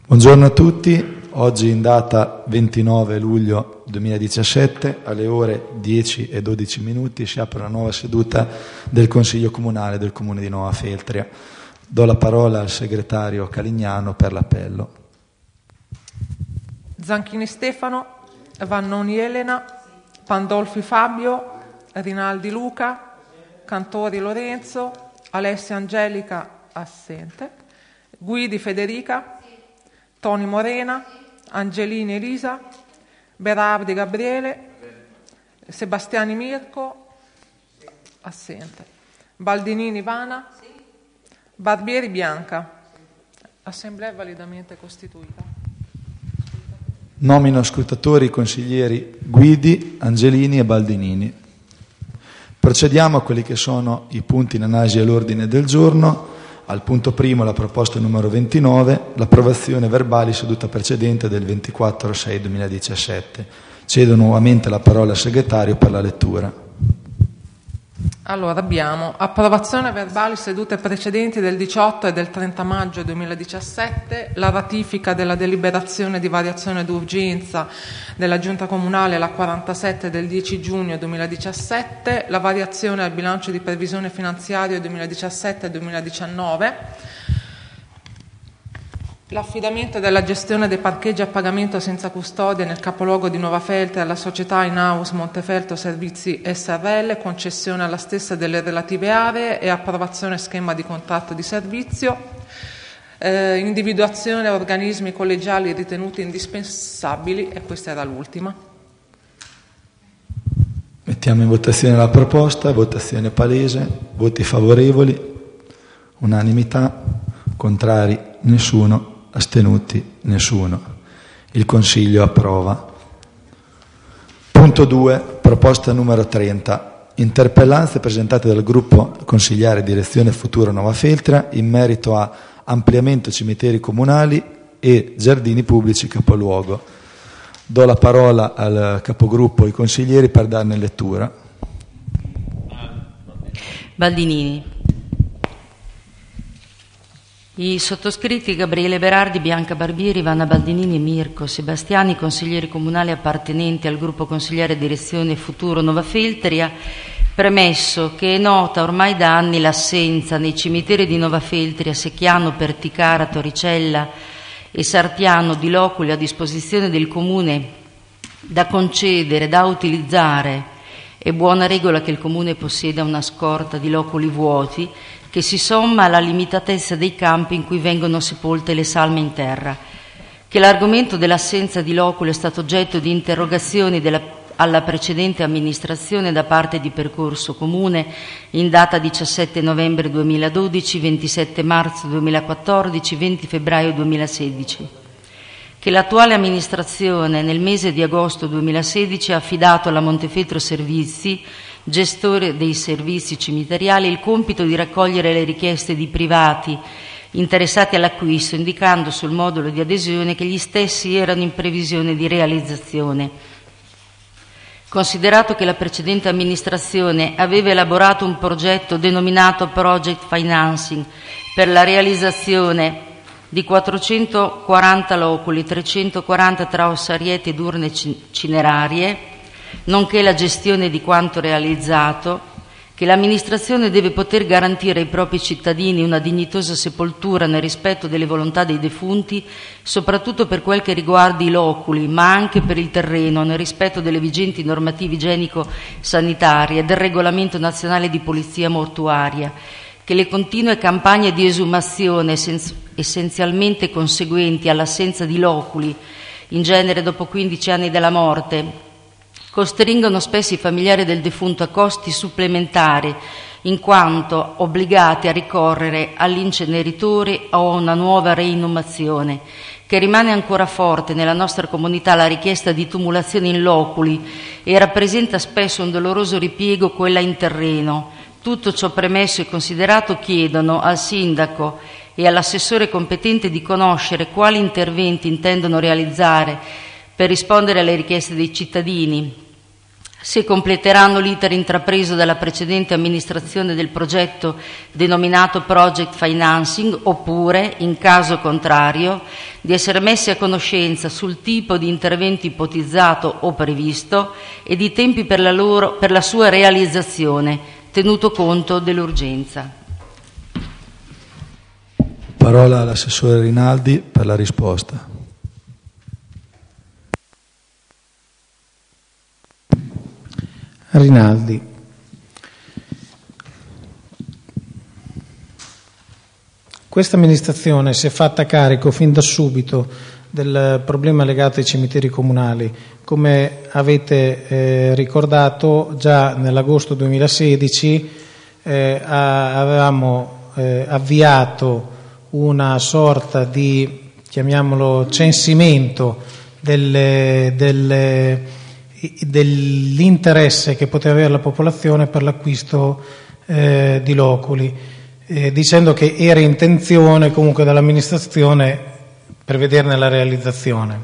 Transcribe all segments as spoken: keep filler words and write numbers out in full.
Buongiorno a tutti, oggi in data ventinove luglio duemiladiciassette alle ore dieci e dodici minuti si apre una nuova seduta del Consiglio Comunale del Comune di Nova Feltria. Do la parola al segretario Calignano per l'appello. Zanchini Stefano, Vannoni Elena, Pandolfi Fabio, Rinaldi Luca, Cantori Lorenzo, Alessia Angelica assente, Guidi Federica, Toni Morena, Angelini Elisa, Berardi Gabriele, Sebastiani Mirko, assente, Baldinini Ivana, Barbieri Bianca. Assemblea validamente costituita. Nomino scrutatori consiglieri Guidi, Angelini e Baldinini. Procediamo a quelli che sono i punti in analisi all'ordine del giorno. Al punto primo la proposta numero ventinove, l'approvazione verbali seduta precedente del ventiquattro sei duemiladiciassette. Cedo nuovamente la parola al segretario per la lettura. Allora abbiamo approvazione verbali sedute precedenti del diciotto e del trenta maggio duemiladiciassette, la ratifica della deliberazione di variazione d'urgenza della Giunta Comunale la quarantasette del dieci giugno duemiladiciassette, la variazione al bilancio di previsione finanziario duemiladiciassette duemiladiciannove, l'affidamento della gestione dei parcheggi a pagamento senza custodia nel capoluogo di Nova Feltria alla società in-house Montefeltro Servizi S R L, concessione alla stessa delle relative aree e approvazione schema di contratto di servizio, eh, individuazione organismi collegiali ritenuti indispensabili, e questa era l'ultima. Mettiamo in votazione la proposta, votazione palese, voti favorevoli, unanimità, contrari nessuno, astenuti nessuno. Il Consiglio approva. Punto due, proposta numero trenta. Interpellanze presentate dal gruppo consigliare Direzione Futuro Nova Feltria in merito a ampliamento cimiteri comunali e giardini pubblici capoluogo. Do la parola al capogruppo e ai consiglieri per darne lettura. Baldinini. I sottoscritti Gabriele Berardi, Bianca Barbieri, Vanna Baldinini e Mirko Sebastiani, consiglieri comunali appartenenti al gruppo consigliare Direzione Futuro Nova Feltria, premesso che è nota ormai da anni l'assenza nei cimiteri di Nova Feltria, Secchiano, Perticara, Torricella e Sartiano di loculi a disposizione del Comune da concedere, da utilizzare, è buona regola che il Comune possieda una scorta di loculi vuoti che si somma alla limitatezza dei campi in cui vengono sepolte le salme in terra, che l'argomento dell'assenza di loculi è stato oggetto di interrogazioni della, alla precedente amministrazione da parte di Percorso Comune in data diciassette novembre duemiladodici, ventisette marzo duemilaquattordici, venti febbraio duemilasedici, che l'attuale amministrazione nel mese di agosto duemilasedici ha affidato alla Montefeltro Servizi, gestore dei servizi cimiteriali, il compito di raccogliere le richieste di privati interessati all'acquisto, indicando sul modulo di adesione che gli stessi erano in previsione di realizzazione. Considerato che la precedente amministrazione aveva elaborato un progetto denominato Project Financing per la realizzazione di quattrocentoquaranta loculi, trecentoquaranta tra ossarieti ed urne cinerarie, nonché la gestione di quanto realizzato, che l'amministrazione deve poter garantire ai propri cittadini una dignitosa sepoltura nel rispetto delle volontà dei defunti, soprattutto per quel che riguarda i loculi, ma anche per il terreno, nel rispetto delle vigenti normative igienico-sanitarie e del regolamento nazionale di polizia mortuaria, che le continue campagne di esumazione essenzialmente conseguenti all'assenza di loculi, in genere dopo quindici anni dalla morte, costringono spesso i familiari del defunto a costi supplementari, in quanto obbligati a ricorrere all'inceneritore o a una nuova reinumazione, che rimane ancora forte nella nostra comunità la richiesta di tumulazione in loculi e rappresenta spesso un doloroso ripiego quella in terreno. Tutto ciò premesso e considerato, chiedono al sindaco e all'assessore competente di conoscere quali interventi intendono realizzare per rispondere alle richieste dei cittadini, se completeranno l'iter intrapreso dalla precedente amministrazione del progetto denominato Project Financing, oppure, in caso contrario, di essere messi a conoscenza sul tipo di intervento ipotizzato o previsto e di tempi per la, loro, per la sua realizzazione, tenuto conto dell'urgenza. Parola all'assessore Rinaldi per la risposta. Rinaldi. Questa amministrazione si è fatta carico fin da subito del problema legato ai cimiteri comunali. Come avete eh, ricordato, già nell'agosto duemilasedici eh, avevamo eh, avviato una sorta di, chiamiamolo, censimento delle, delle dell'interesse che poteva avere la popolazione per l'acquisto eh, di loculi, eh, dicendo che era intenzione comunque dall'amministrazione prevederne la realizzazione.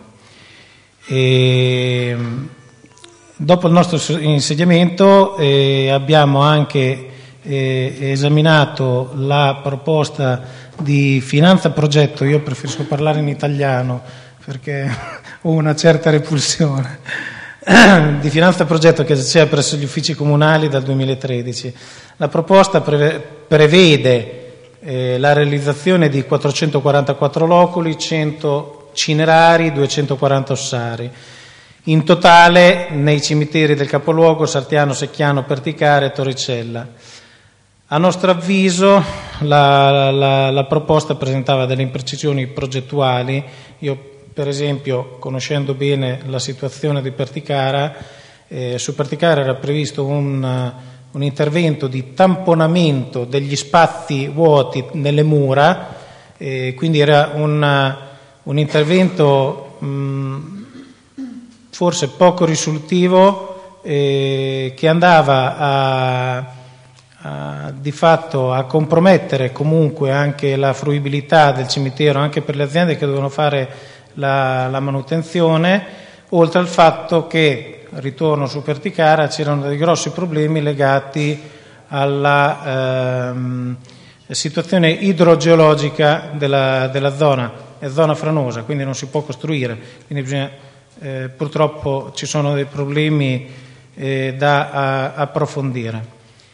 E, dopo il nostro insediamento eh, abbiamo anche eh, esaminato la proposta di finanza progetto. Io preferisco parlare in italiano perché ho una certa repulsione di finanza progetto che c'è presso gli uffici comunali dal duemilatredici. La proposta preve, prevede eh, la realizzazione di quattrocentoquarantaquattro loculi, cento cinerari, duecentoquaranta ossari. In totale nei cimiteri del capoluogo Sartiano, Secchiano, Perticara e Torricella. A nostro avviso la, la, la proposta presentava delle imprecisioni progettuali. Io per esempio, conoscendo bene la situazione di Perticara, eh, su Perticara era previsto un, un intervento di tamponamento degli spazi vuoti nelle mura, eh, quindi era un, un intervento mh, forse poco risolutivo, eh, che andava a, a, di fatto a compromettere comunque anche la fruibilità del cimitero, anche per le aziende che dovevano fare La, la manutenzione, oltre al fatto che, ritorno su Perticara, c'erano dei grossi problemi legati alla ehm, situazione idrogeologica della, della zona, è zona franosa, quindi non si può costruire, quindi bisogna, eh, purtroppo ci sono dei problemi eh, da a, approfondire.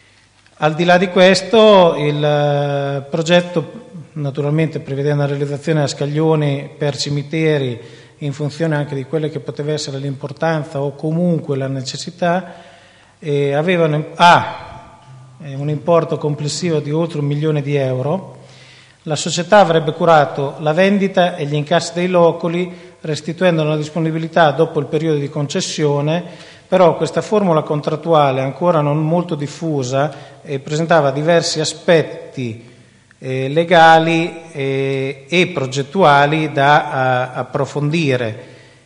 Al di là di questo, il eh, progetto naturalmente prevede una realizzazione a scaglioni per cimiteri in funzione anche di quelle che poteva essere l'importanza o comunque la necessità, e avevano ah, un importo complessivo di oltre un milione di euro. La società avrebbe curato la vendita e gli incassi dei loculi, restituendo la disponibilità dopo il periodo di concessione, però questa formula contrattuale ancora non molto diffusa e presentava diversi aspetti Eh, legali eh, e progettuali da a, approfondire,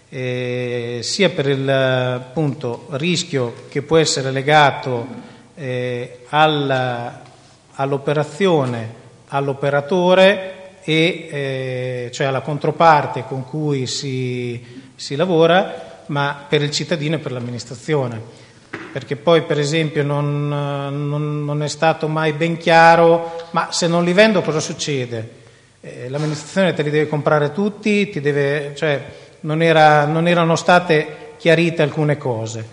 eh, sia per il appunto rischio che può essere legato eh, alla, all'operazione, all'operatore e eh, cioè alla controparte con cui si, si lavora, ma per il cittadino e per l'amministrazione. Perché poi per esempio non, non, non è stato mai ben chiaro, ma se non li vendo cosa succede? Eh, l'amministrazione te li deve comprare tutti, ti deve, cioè non, era, non erano state chiarite alcune cose.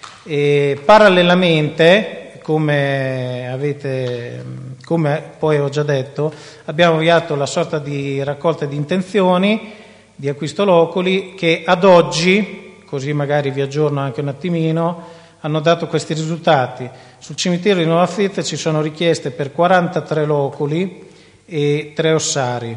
E parallelamente, come, avete, come poi ho già detto, abbiamo avviato la sorta di raccolta di intenzioni di acquisto loculi che ad oggi, così magari vi aggiorno anche un attimino, hanno dato questi risultati. Sul cimitero di Nuova Fritta ci sono richieste per quarantatré loculi e tre ossari.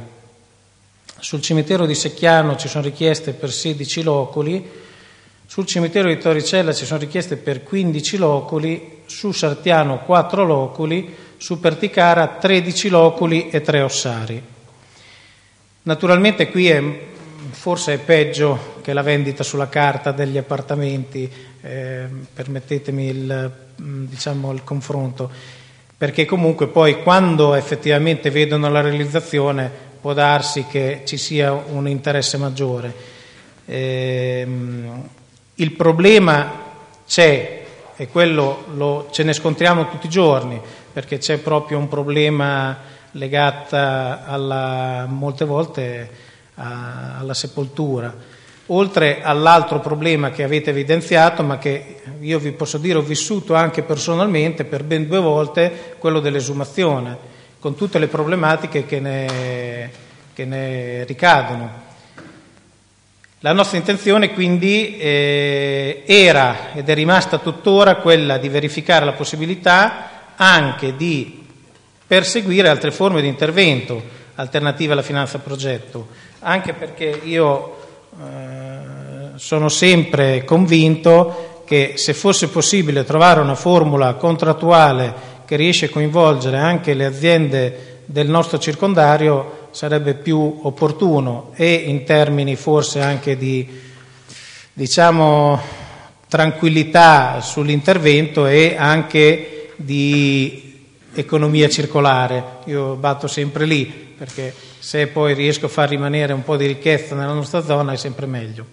Sul cimitero di Secchiano ci sono richieste per sedici loculi. Sul cimitero di Torricella ci sono richieste per quindici loculi. Su Sartiano quattro loculi. Su Perticara tredici loculi e tre ossari. Naturalmente qui è, forse è peggio che la vendita sulla carta degli appartamenti, eh, permettetemi il, diciamo, il confronto, perché comunque poi quando effettivamente vedono la realizzazione può darsi che ci sia un interesse maggiore. Eh, il problema c'è e quello lo, ce ne scontriamo tutti i giorni, perché c'è proprio un problema legato alla, molte volte a, alla sepoltura, oltre all'altro problema che avete evidenziato, ma che io vi posso dire ho vissuto anche personalmente per ben due volte, quello dell'esumazione, con tutte le problematiche che ne, che ne ricadono. La nostra intenzione quindi eh, era ed è rimasta tuttora quella di verificare la possibilità anche di perseguire altre forme di intervento alternative alla finanza progetto, anche perché io eh, sono sempre convinto che se fosse possibile trovare una formula contrattuale che riesce a coinvolgere anche le aziende del nostro circondario sarebbe più opportuno, e in termini forse anche di, diciamo, tranquillità sull'intervento e anche di economia circolare. Io batto sempre lì, perché se poi riesco a far rimanere un po' di ricchezza nella nostra zona è sempre meglio.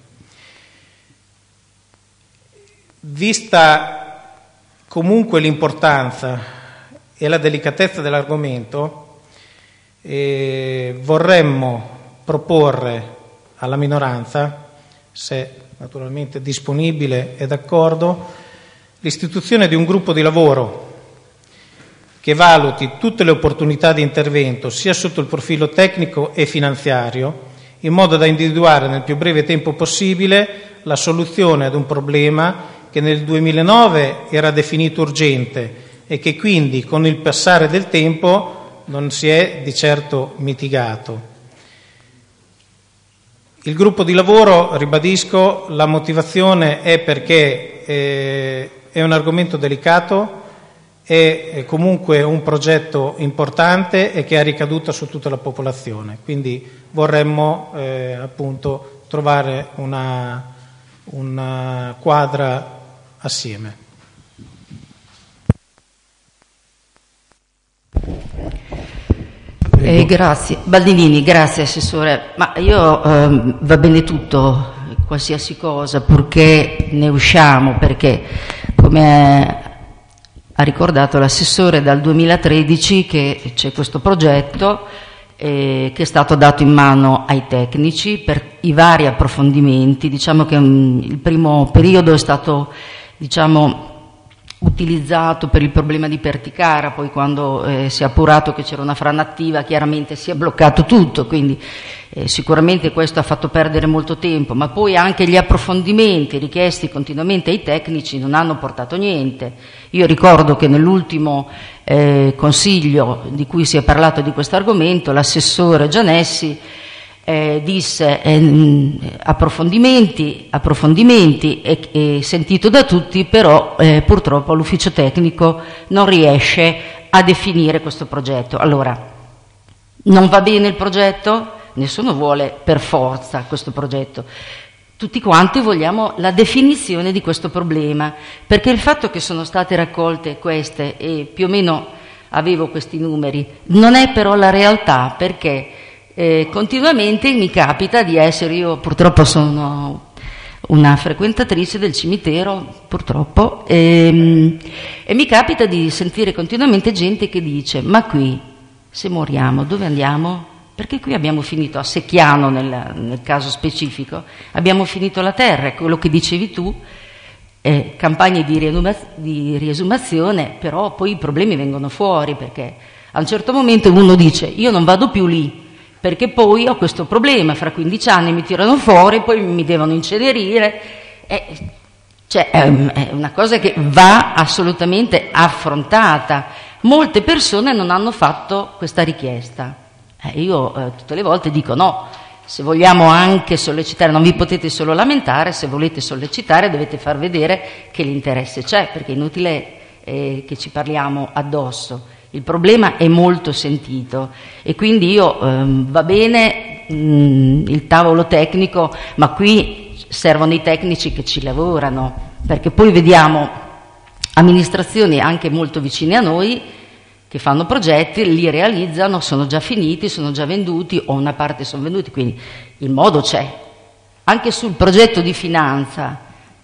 Vista comunque l'importanza e la delicatezza dell'argomento, e vorremmo proporre alla minoranza, se naturalmente disponibile e d'accordo, l'istituzione di un gruppo di lavoro che valuti tutte le opportunità di intervento sia sotto il profilo tecnico e finanziario, in modo da individuare nel più breve tempo possibile la soluzione ad un problema che nel duemilanove era definito urgente e che quindi con il passare del tempo non si è di certo mitigato. Il gruppo di lavoro, ribadisco, la motivazione è perché eh, è un argomento delicato, è, è comunque un progetto importante e che ha ricaduta su tutta la popolazione, quindi vorremmo eh, appunto trovare una, una quadra assieme. Eh, grazie. Baldinini, grazie Assessore. Ma io ehm, va bene tutto, qualsiasi cosa, purché ne usciamo, perché come ha ricordato l'Assessore dal duemilatredici che c'è questo progetto eh, che è stato dato in mano ai tecnici per i vari approfondimenti. Diciamo che um, il primo periodo è stato, diciamo, utilizzato per il problema di Perticara, poi quando eh, si è appurato che c'era una frana attiva chiaramente si è bloccato tutto, quindi eh, sicuramente questo ha fatto perdere molto tempo, ma poi anche gli approfondimenti richiesti continuamente ai tecnici non hanno portato niente. Io ricordo che nell'ultimo eh, consiglio di cui si è parlato di questo argomento l'assessore Gianessi Eh, disse eh, approfondimenti, approfondimenti e, e sentito da tutti, però eh, purtroppo l'ufficio tecnico non riesce a definire questo progetto. Allora, non va bene il progetto? Nessuno vuole per forza questo progetto. Tutti quanti vogliamo la definizione di questo problema, perché il fatto che sono state raccolte queste, e più o meno avevo questi numeri, non è però la realtà, perché Eh, continuamente mi capita di essere, io purtroppo sono una frequentatrice del cimitero, purtroppo, e, e mi capita di sentire continuamente gente che dice: ma qui se moriamo dove andiamo? Perché qui abbiamo finito a Secchiano, nel, nel caso specifico, abbiamo finito la terra, quello che dicevi tu, eh, campagne di, riesumaz- di riesumazione, però poi i problemi vengono fuori, perché a un certo momento uno dice: io non vado più lì, perché poi ho questo problema, fra quindici anni mi tirano fuori, poi mi devono incenerire, eh, cioè è una cosa che va assolutamente affrontata. Molte persone non hanno fatto questa richiesta, eh, io eh, tutte le volte dico no, se vogliamo anche sollecitare, non vi potete solo lamentare, se volete sollecitare dovete far vedere che l'interesse c'è, perché è inutile eh, che ci parliamo addosso. Il problema è molto sentito e quindi io ehm, va bene mh, il tavolo tecnico, ma qui servono i tecnici che ci lavorano, perché poi vediamo amministrazioni anche molto vicine a noi che fanno progetti, li realizzano, sono già finiti, sono già venduti o una parte sono venduti, quindi il modo c'è. Anche sul progetto di finanza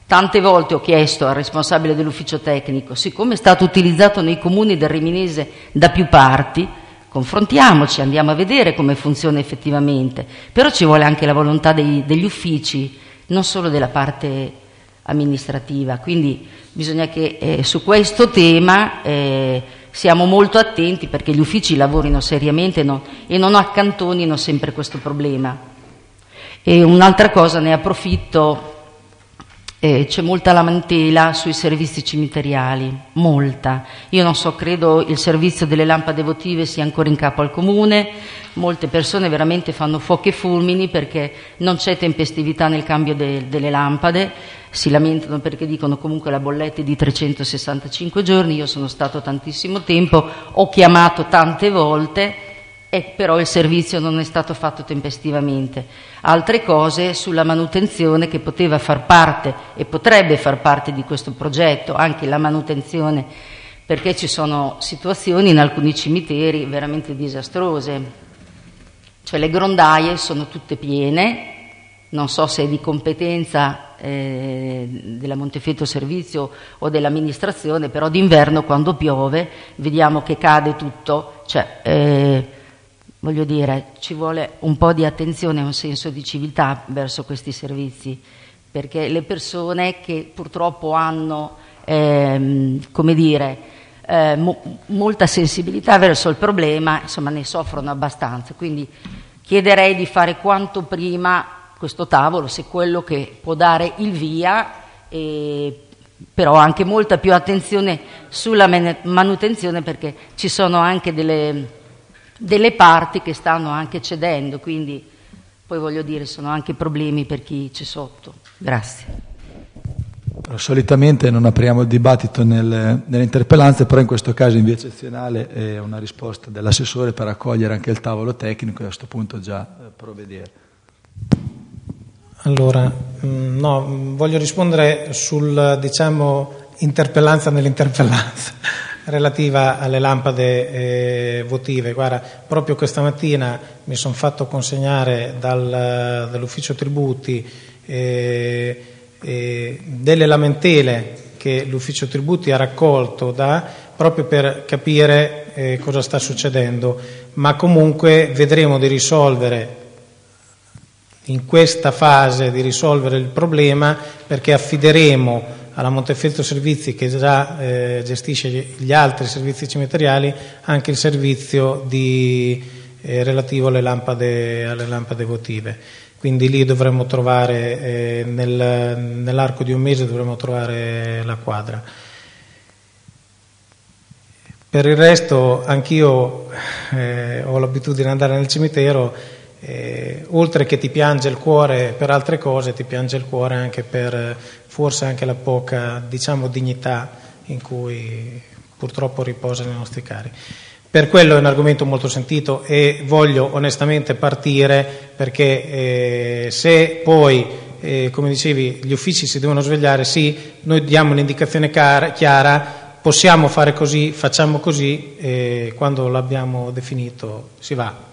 Tante volte ho chiesto al responsabile dell'ufficio tecnico, siccome è stato utilizzato nei comuni del Riminese da più parti, confrontiamoci, andiamo a vedere come funziona effettivamente, però ci vuole anche la volontà dei, degli uffici, non solo della parte amministrativa, quindi bisogna che eh, su questo tema eh, siamo molto attenti perché gli uffici lavorino seriamente no, e non accantonino sempre questo problema. E un'altra cosa, ne approfitto, eh, c'è molta lamentela sui servizi cimiteriali, molta. Io non so, credo il servizio delle lampade votive sia ancora in capo al comune, molte persone veramente fanno fuochi e fulmini perché non c'è tempestività nel cambio de- delle lampade, si lamentano perché dicono comunque la bolletta è di trecentosessantacinque giorni, io sono stato tantissimo tempo, ho chiamato tante volte, e però il servizio non è stato fatto tempestivamente. Altre cose sulla manutenzione che poteva far parte e potrebbe far parte di questo progetto, anche la manutenzione, perché ci sono situazioni in alcuni cimiteri veramente disastrose, cioè le grondaie sono tutte piene, non so se è di competenza eh, della Montefeltro Servizio o dell'amministrazione, però d'inverno quando piove vediamo che cade tutto, cioè eh, voglio dire, ci vuole un po' di attenzione e un senso di civiltà verso questi servizi, perché le persone che purtroppo hanno, ehm, come dire, eh, mo- molta sensibilità verso il problema, insomma, ne soffrono abbastanza. Quindi chiederei di fare quanto prima questo tavolo, se quello che può dare il via, e però anche molta più attenzione sulla manutenzione, perché ci sono anche delle... delle parti che stanno anche cedendo, quindi poi voglio dire sono anche problemi per chi c'è sotto. Grazie. Però, solitamente non apriamo il dibattito nel, nelle interpellanze, però in questo caso in via eccezionale è una risposta dell'assessore per accogliere anche il tavolo tecnico e a questo punto già eh, provvedere. Allora, mh, no, voglio rispondere sul, diciamo, interpellanza nell'interpellanza relativa alle lampade eh, votive. Guarda, proprio questa mattina mi sono fatto consegnare dal, dall'ufficio tributi eh, eh, delle lamentele che l'ufficio tributi ha raccolto da, proprio per capire eh, cosa sta succedendo, ma comunque vedremo di risolvere in questa fase di risolvere il problema, perché affideremo alla Montefeltro Servizi, che già eh, gestisce gli altri servizi cimiteriali, anche il servizio di, eh, relativo alle lampade, alle lampade votive. Quindi lì dovremmo trovare, eh, nel, nell'arco di un mese dovremmo trovare la quadra. Per il resto anch'io eh, ho l'abitudine di andare nel cimitero. Eh, oltre che ti piange il cuore per altre cose, ti piange il cuore anche per forse anche la poca, diciamo, dignità in cui purtroppo riposano i nostri cari. Per quello è un argomento molto sentito e voglio onestamente partire, perché eh, se poi, eh, come dicevi, gli uffici si devono svegliare, sì, noi diamo un'indicazione chiara, chiara possiamo fare così, facciamo così, e quando l'abbiamo definito si va.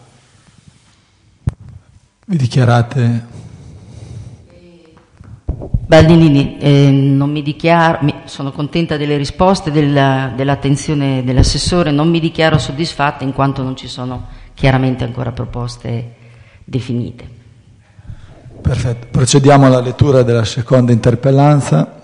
Vi dichiarate? Baldini, eh, non mi dichiaro, mi, sono contenta delle risposte, della, dell'attenzione dell'assessore, non mi dichiaro soddisfatta in quanto non ci sono chiaramente ancora proposte definite. Perfetto, procediamo alla lettura della seconda interpellanza.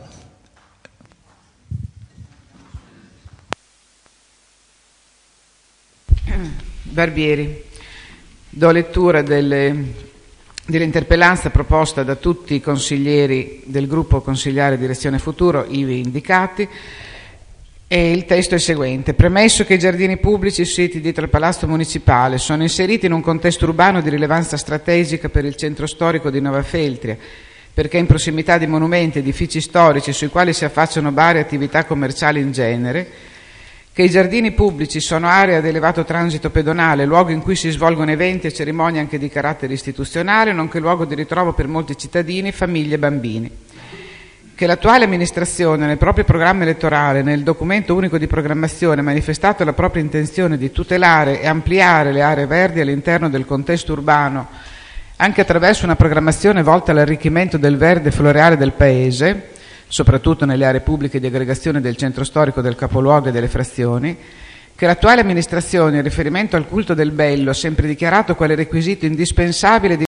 Barbieri, do lettura delle dell'interpellanza proposta da tutti i consiglieri del gruppo consigliare Direzione Futuro, ivi indicati, e il testo è il seguente. Premesso che i giardini pubblici siti dietro il Palazzo Municipale sono inseriti in un contesto urbano di rilevanza strategica per il centro storico di Nova Feltria, perché in prossimità di monumenti, edifici storici sui quali si affacciano bar e attività commerciali in genere, che i giardini pubblici sono aree ad elevato transito pedonale, luogo in cui si svolgono eventi e cerimonie anche di carattere istituzionale, nonché luogo di ritrovo per molti cittadini, famiglie e bambini. Che l'attuale amministrazione nel proprio programma elettorale, nel documento unico di programmazione, ha manifestato la propria intenzione di tutelare e ampliare le aree verdi all'interno del contesto urbano, anche attraverso una programmazione volta all'arricchimento del verde floreale del Paese, soprattutto nelle aree pubbliche di aggregazione del centro storico del capoluogo e delle frazioni, che l'attuale amministrazione, in riferimento al culto del bello, ha sempre dichiarato quale requisito indispensabile di